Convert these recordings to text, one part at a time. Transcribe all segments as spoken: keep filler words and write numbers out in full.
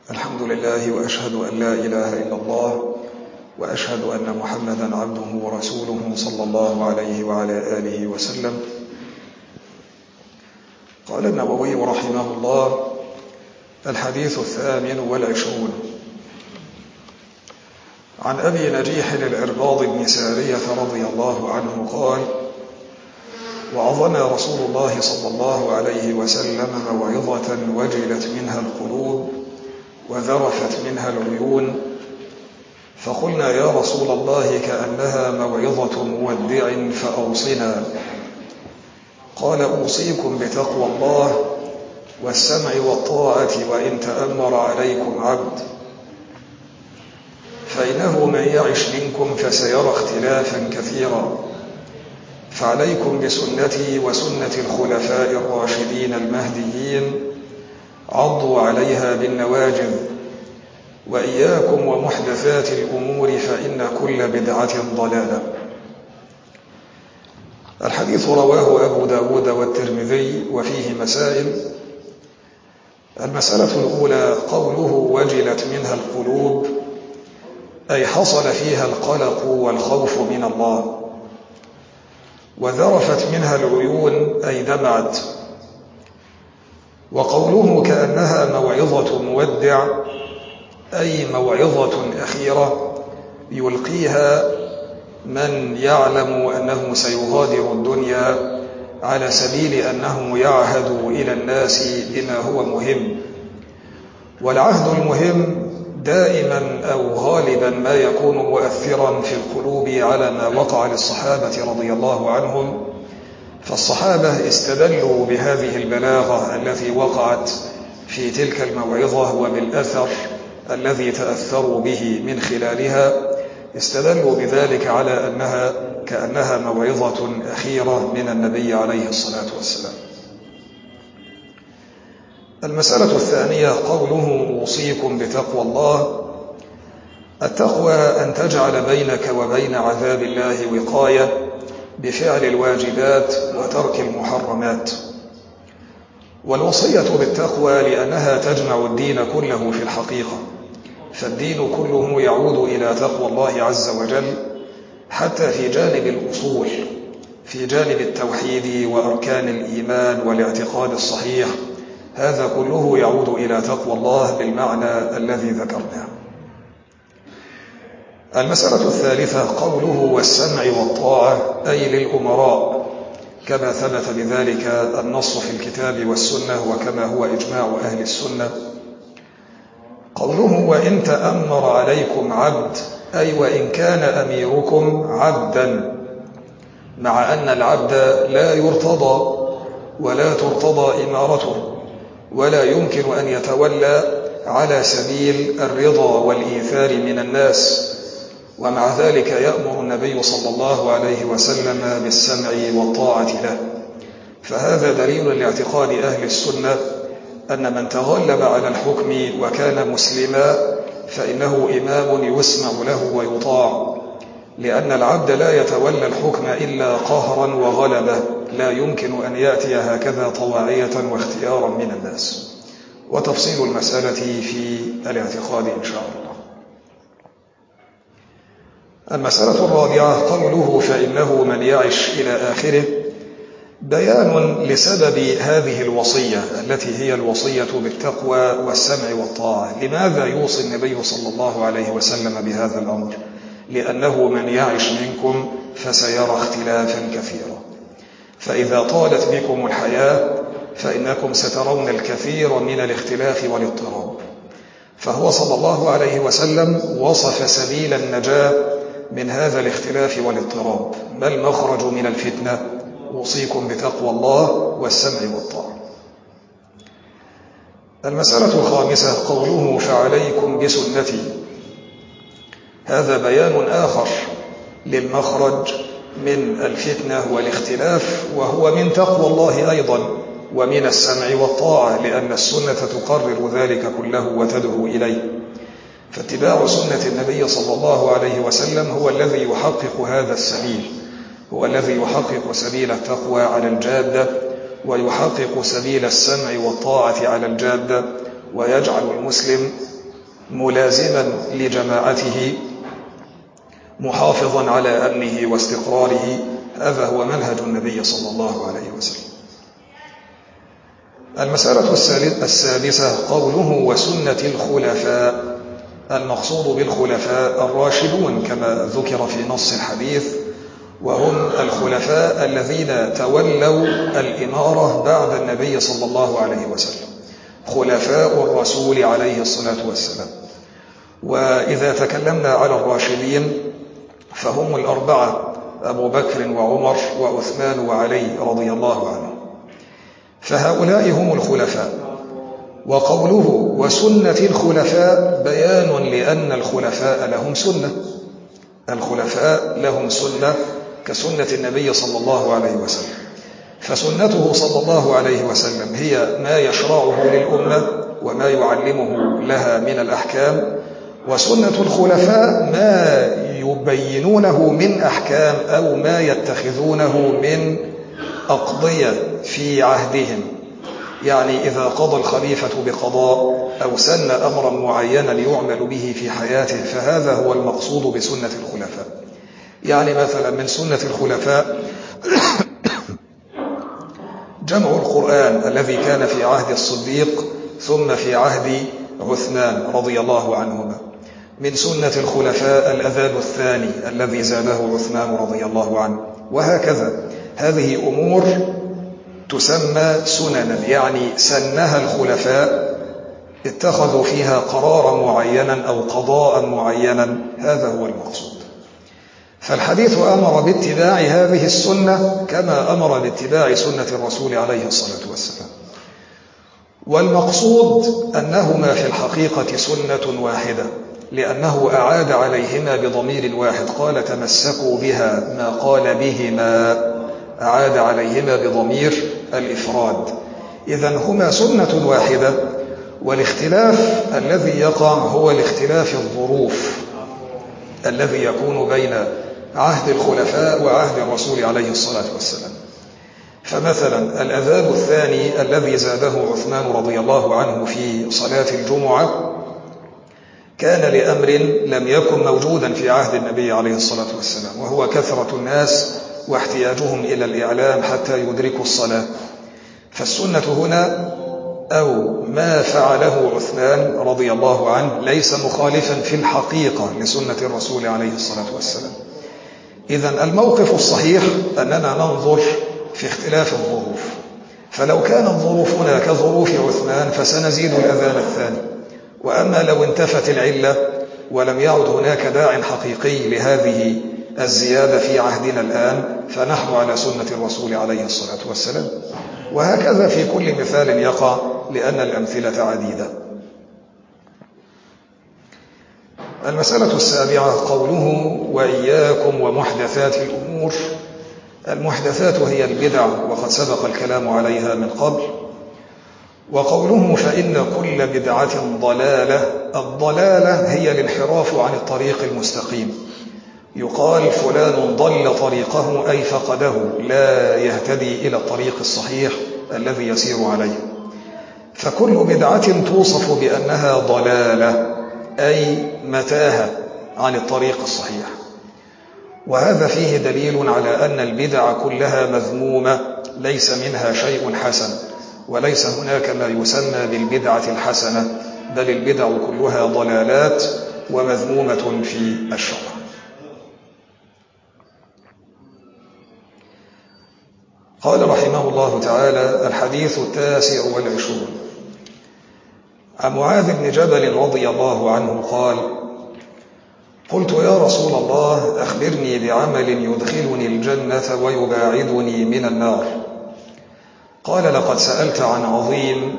الحمد لله وأشهد أن لا إله إلا الله وأشهد أن محمدا عبده ورسوله صلى الله عليه وعلى آله وسلم. قال النووي رحمه الله: الحديث الثامن والعشرون عن أبي نجيح العرباض بن سارية رضي الله عنه قال: وعظنا رسول الله صلى الله عليه وسلم موعظة وجلت منها القلوب وذرفت منها العيون، فقلنا يا رسول الله كأنها موعظة مودع فأوصنا. قال: أوصيكم بتقوى الله والسمع والطاعة وإن تأمر عليكم عبد، فإنه من يعش منكم فسيرى اختلافا كثيرا، فعليكم بسنتي وسنة الخلفاء الراشدين المهديين، عضوا عليها بالنواجذ، وإياكم ومحدثات الأمور فإن كل بدعة ضلالة. الحديث رواه أبو داود والترمذي وفيه مسائل. المسألة الأولى قوله وجلت منها القلوب، أي حصل فيها القلق والخوف من الله. وذرفت منها العيون أي دمعت. وقوله كأنها موعظة مودع أي موعظة أخيرة يلقيها من يعلم أنه سيغادر الدنيا على سبيل أنه يعهد إلى الناس بما هو مهم. والعهد المهم دائما أو غالبا ما يكون مؤثرا في القلوب على ما وقع للصحابة رضي الله عنهم، فالصحابة استدلوا بهذه البلاغة التي وقعت في تلك الموعظة وبالأثر الذي تأثروا به من خلالها، استدلوا بذلك على أنها كأنها موعظة أخيرة من النبي عليه الصلاة والسلام. المسألة الثانية قوله أوصيكم بتقوى الله. التقوى أن تجعل بينك وبين عذاب الله وقاية بفعل الواجبات وترك المحرمات. والوصية بالتقوى لأنها تجمع الدين كله في الحقيقة، فالدين كله يعود إلى تقوى الله عز وجل، حتى في جانب الأصول، في جانب التوحيد وأركان الإيمان والاعتقاد الصحيح، هذا كله يعود إلى تقوى الله بالمعنى الذي ذكرناه. المسألة الثالثة قوله والسمع والطاعة أي للأمراء، كما ثبت بذلك النص في الكتاب والسنة وكما هو إجماع أهل السنة. قوله وإن تأمر عليكم عبد أي وإن كان أميركم عبدا، مع أن العبد لا يرتضى ولا ترتضى إمارته، ولا يمكن أن يتولى على سبيل الرضا والإيثار من الناس، ومع ذلك يأمر النبي صلى الله عليه وسلم بالسمع والطاعة له. فهذا دليل لاعتقاد أهل السنة أن من تغلب على الحكم وكان مسلما فإنه إمام يسمع له ويطاع، لأن العبد لا يتولى الحكم إلا قهرا وغلبة، لا يمكن أن يأتي هكذا طواعية واختيارا من الناس. وتفصيل المسألة في الاعتقاد إن شاء الله. المسألة الرابعة قوله فإنه من يعش إلى آخره، بيان لسبب هذه الوصية التي هي الوصية بالتقوى والسمع والطاعة. لماذا يوصي النبي صلى الله عليه وسلم بهذا الأمر؟ لأنه من يعش منكم فسيرى اختلافا كثيرا، فإذا طالت بكم الحياة فإنكم سترون الكثير من الاختلاف والاضطراب. فهو صلى الله عليه وسلم وصف سبيل النجاة من هذا الاختلاف والاضطراب. ما المخرج من الفتنة؟ أوصيكم بتقوى الله والسمع والطاعة. المسألة الخامسة قوله فعليكم بسنتي، هذا بيان آخر للمخرج من الفتنة والاختلاف، وهو من تقوى الله أيضا ومن السمع والطاعة، لأن السنة تقرر ذلك كله وتدعو إليه. فاتباع سنة النبي صلى الله عليه وسلم هو الذي يحقق هذا السبيل، هو الذي يحقق سبيل التقوى على الجادة، ويحقق سبيل السمع والطاعة على الجادة، ويجعل المسلم ملازما لجماعته محافظا على أمنه واستقراره. هذا هو منهج النبي صلى الله عليه وسلم. المسألة السادسة قوله وسنة الخلفاء. المقصود بالخلفاء الراشدون كما ذكر في نص الحديث، وهم الخلفاء الذين تولوا الإمارة بعد النبي صلى الله عليه وسلم، خلفاء الرسول عليه الصلاة والسلام. وإذا تكلمنا على الراشدين فهم الأربعة: أبو بكر وعمر وعثمان وعلي رضي الله عنهم، فهؤلاء هم الخلفاء. وقوله وسنة الخلفاء بيان لأن الخلفاء لهم سنة، الخلفاء لهم سنة كسنة النبي صلى الله عليه وسلم، فسنته صلى الله عليه وسلم هي ما يشرعه للأمة وما يعلمه لها من الأحكام، وسنة الخلفاء ما يبينونه من أحكام أو ما يتخذونه من أقضية في عهدهم. يعني إذا قضى الخليفة بقضاء أو سن أمرا معينا يعمل به في حياته فهذا هو المقصود بسنة الخلفاء. يعني مثلا من سنة الخلفاء جمع القرآن الذي كان في عهد الصديق ثم في عهد عثمان رضي الله عنهما. من سنة الخلفاء الأذان الثاني الذي زاده عثمان رضي الله عنه، وهكذا. هذه أمور تسمى سننا، يعني سنها الخلفاء، اتخذوا فيها قرارا معينا أو قضاء معينا، هذا هو المقصود. فالحديث أمر باتباع هذه السنة كما أمر باتباع سنة الرسول عليه الصلاة والسلام. والمقصود أنهما في الحقيقة سنة واحدة، لأنه أعاد عليهما بضمير واحد، قال تمسكوا بها، ما قال بهما، أعاد عليهما بضمير الإفراد. إذن هما سنة واحدة، والاختلاف الذي يقع هو الاختلاف الظروف الذي يكون بين عهد الخلفاء وعهد الرسول عليه الصلاة والسلام. فمثلا الأذان الثاني الذي زاده عثمان رضي الله عنه في صلاة الجمعة كان لأمر لم يكن موجودا في عهد النبي عليه الصلاة والسلام، وهو كثرة الناس واحتياجهم إلى الإعلام حتى يدركوا الصلاة. فالسنة هنا أو ما فعله عثمان رضي الله عنه ليس مخالفا في الحقيقة لسنة الرسول عليه الصلاة والسلام. إذن الموقف الصحيح أننا ننظر في اختلاف الظروف، فلو كانت ظروفنا كظروف عثمان فسنزيد الأذان الثاني، وأما لو انتفت العلة ولم يعد هناك داع حقيقي لهذه الزيادة في عهدنا الآن فنحن على سنة الرسول عليه الصلاة والسلام. وهكذا في كل مثال يقع، لأن الأمثلة عديدة. المسألة السابعة قوله وإياكم ومحدثات الأمور. المحدثات هي البدع، وقد سبق الكلام عليها من قبل. وقوله فإن كل بدعة ضلالة. الضلالة هي الانحراف عن الطريق المستقيم. يقال فلان ضل طريقه أي فقده، لا يهتدي إلى الطريق الصحيح الذي يسير عليه. فكل بدعة توصف بأنها ضلالة أي متاهة عن الطريق الصحيح، وهذا فيه دليل على أن البدع كلها مذمومة، ليس منها شيء حسن، وليس هناك ما يسمى بالبدعة الحسنة، بل البدع كلها ضلالات ومذمومة في الشرع. قال رحمه الله تعالى: الحديث التاسع والعشرون عن معاذ بن جبل رضي الله عنه قال: قلت يا رسول الله أخبرني بعمل يدخلني الجنة ويباعدني من النار. قال: لقد سألت عن عظيم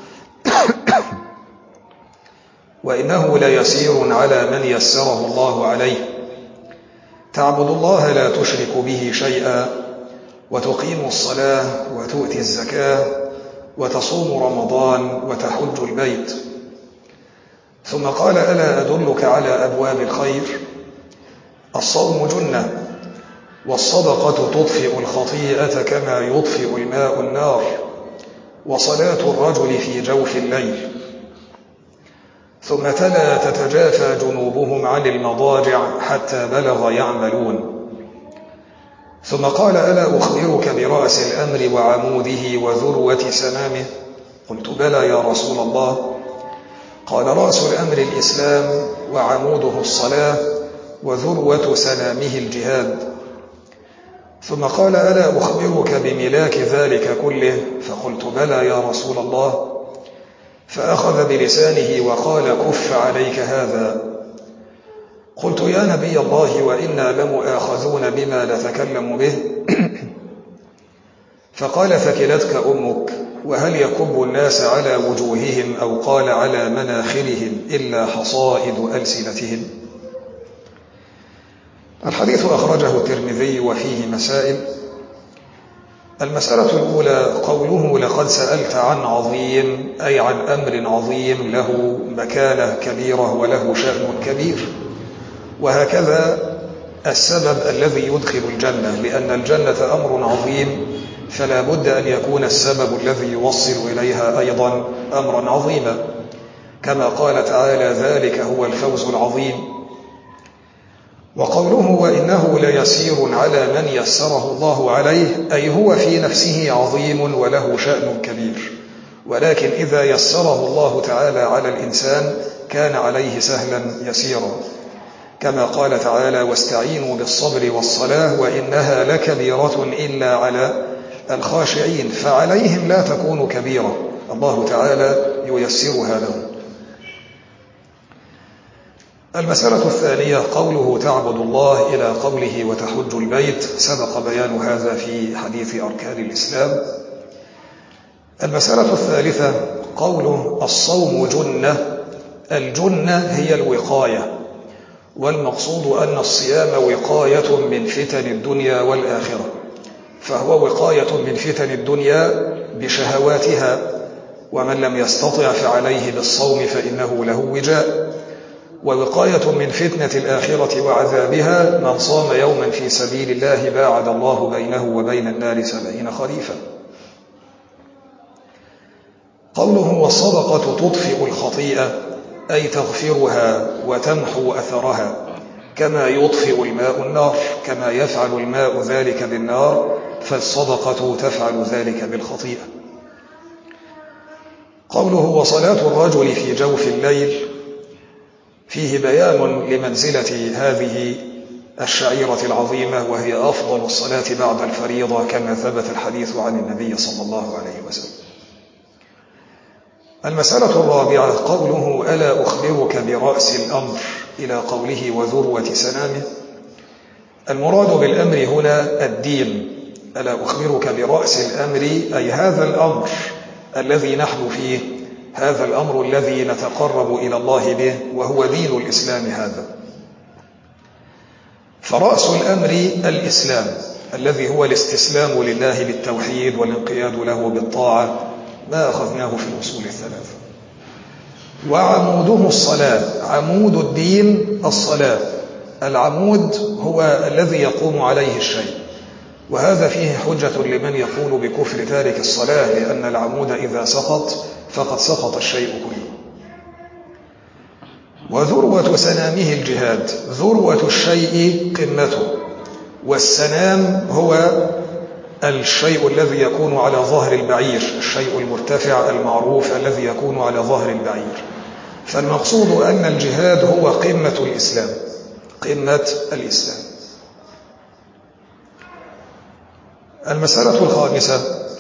وإنه ليسير على من يسره الله عليه. تعبد الله لا تشرك به شيئا، وتقيم الصلاة وتؤتي الزكاة وتصوم رمضان وتحج البيت. ثم قال: ألا أدلك على أبواب الخير؟ الصوم جنة، والصدقة تطفئ الخطيئة كما يطفئ الماء النار، وصلاة الرجل في جوف الليل. ثم تلا تتجافى جنوبهم عن المضاجع حتى بلغ يعملون. ثم قال ألا أخبرك برأس الأمر وعموده وذروة سنامه؟ قلت بلى يا رسول الله. قال رأس الأمر الإسلام وعموده الصلاة وذروة سنامه الجهاد. ثم قال ألا أخبرك بملاك ذلك كله؟ فقلت بلى يا رسول الله. فأخذ بلسانه وقال كف عليك هذا. قلت يا نبي الله وإنا لمؤاخذون بما نتكلم به. فقال ثكلتك أمك، وهل يكب الناس على وجوههم أو قال على مناخرهم إلا حصائد ألسنتهم؟ الحديث أخرجه الترمذي وفيه مسائل. المسألة الأولى قوله لقد سألت عن عظيم، أي عن أمر عظيم له مكانة كبيرة وله شأن كبير، وهكذا السبب الذي يدخل الجنة، لأن الجنة أمر عظيم فلا بد أن يكون السبب الذي يوصل إليها أيضا أمرا عظيما، كما قال تعالى ذلك هو الفوز العظيم. وقوله وإنه ليسير على من يسره الله عليه، أي هو في نفسه عظيم وله شأن كبير، ولكن إذا يسره الله تعالى على الإنسان كان عليه سهلا يسيرا، كما قال تعالى واستعينوا بالصبر والصلاة وإنها لكبيرة إلا على الخاشعين، فعليهم لا تكون كبيرة، الله تعالى ييسرها لهم. المسألة الثانية قوله تعبد الله إلى قوله وتحج البيت، سبق بيان هذا في حديث أركان الإسلام. المسألة الثالثة قوله الصوم جنة، الجنة هي الوقاية، والمقصود أن الصيام وقاية من فتن الدنيا والآخرة، فهو وقاية من فتن الدنيا بشهواتها، ومن لم يستطع فعليه بالصوم فإنه له وجاء، ووقاية من فتنة الآخرة وعذابها من صام يوما في سبيل الله باعد الله بينه وبين النار سبعين خريفا. قوله والصدقة تطفئ الخطيئة، أي تغفرها وتمحو أثرها، كما يطفئ الماء النار، كما يفعل الماء ذلك بالنار فالصدقة تفعل ذلك بالخطيئة. قوله وصلاة الرجل في جوف الليل، فيه بيان لمنزلة هذه الشعيرة العظيمة، وهي أفضل الصلاة بعد الفريضة كما ثبت الحديث عن النبي صلى الله عليه وسلم. المسألة الرابعة قوله ألا أخبرك برأس الأمر إلى قوله وذروة سنامه، المراد بالأمر هنا الدين. ألا أخبرك برأس الأمر أي هذا الأمر الذي نحن فيه، هذا الأمر الذي نتقرب إلى الله به، وهو دين الإسلام هذا. فرأس الأمر الإسلام الذي هو الاستسلام لله بالتوحيد والانقياد له بالطاعة، ما أخذناه في الأصول الثلاثة. وعموده الصلاة، عمود الدين الصلاة، العمود هو الذي يقوم عليه الشيء، وهذا فيه حجة لمن يقول بكفر تارك الصلاة، لأن العمود إذا سقط فقد سقط الشيء كله. وذروة سنامه الجهاد، ذروة الشيء قمته، والسنام هو الشيء الذي يكون على ظهر البعير، الشيء المرتفع المعروف الذي يكون على ظهر البعير. فالمقصود أن الجهاد هو قمة الإسلام، قمة الإسلام. المسألة الخامسة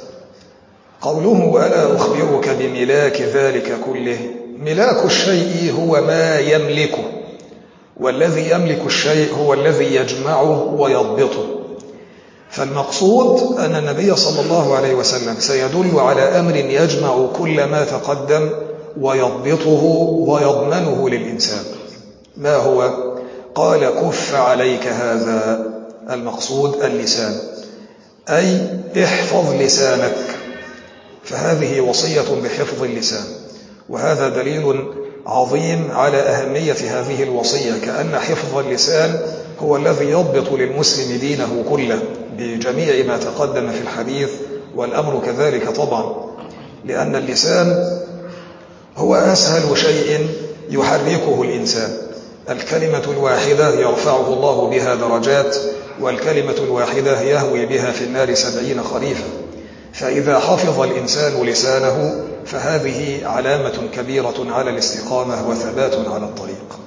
قوله ألا أخبرك بملاك ذلك كله، ملاك الشيء هو ما يملكه، والذي يملك الشيء هو الذي يجمعه ويضبطه. فالمقصود أن النبي صلى الله عليه وسلم سيدل على أمر يجمع كل ما تقدم ويضبطه ويضمنه للإنسان. ما هو؟ قال كف عليك هذا، المقصود اللسان، أي احفظ لسانك، فهذه وصية بحفظ اللسان، وهذا دليل عظيم على أهمية هذه الوصية، كأن حفظ اللسان هو الذي يضبط للمسلم دينه كله بجميع ما تقدم في الحديث، والأمر كذلك طبعا، لأن اللسان هو أسهل شيء يحركه الإنسان. الكلمة الواحدة يرفعه الله بها درجات، والكلمة الواحدة يهوي بها في النار سبعين خريفا. فإذا حفظ الإنسان لسانه فهذه علامة كبيرة على الاستقامة وثبات على الطريق.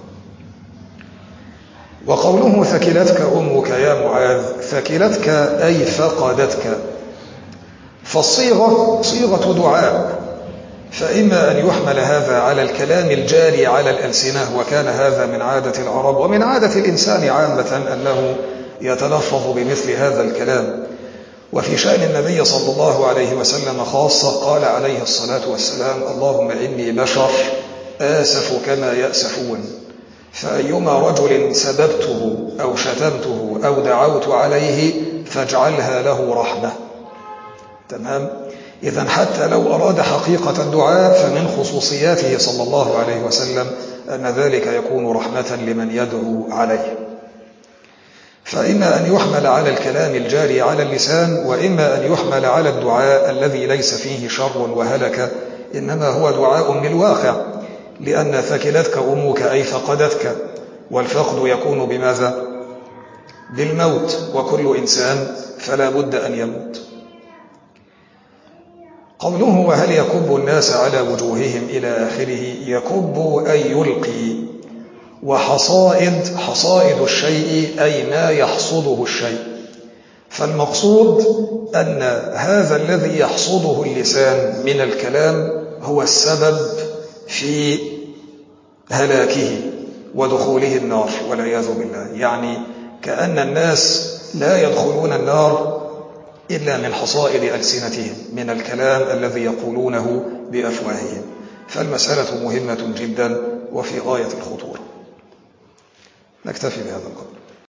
وقوله ثكلتك أمك يا معاذ، ثكلتك أي فقدتك، فالصيغة صيغة دعاء، فإما أن يحمل هذا على الكلام الجاري على الألسنة، وكان هذا من عادة العرب ومن عادة الإنسان عامة أنه يتلفظ بمثل هذا الكلام. وفي شأن النبي صلى الله عليه وسلم خاصة قال عليه الصلاة والسلام: اللهم إني بشر آسف كما يأسفون، فأيما رجل سببته أو شتمته أو دعوت عليه فاجعلها له رحمة. تمام؟ إذن حتى لو أراد حقيقة الدعاء فمن خصوصياته صلى الله عليه وسلم أن ذلك يكون رحمة لمن يدعو عليه. فإما أن يحمل على الكلام الجاري على اللسان، وإما أن يحمل على الدعاء الذي ليس فيه شر وهلك، إنما هو دعاء بالواقع، لأن ثكلتك أمك أي فقدتك، والفقد يكون بماذا؟ بالموت، وكل إنسان فلا بد أن يموت. قوله وهل يكب الناس على وجوههم إلى آخره، يكب أي يلقي. وحصائد، حصائد الشيء أي ما يحصده الشيء، فالمقصود أن هذا الذي يحصده اللسان من الكلام هو السبب في هلاكه ودخوله النار والعياذ بالله. يعني كأن الناس لا يدخلون النار إلا من حصائد ألسنتهم، من الكلام الذي يقولونه بأفواههم. فالمسألة مهمة جدا وفي غاية الخطورة. نكتفي بهذا القدر.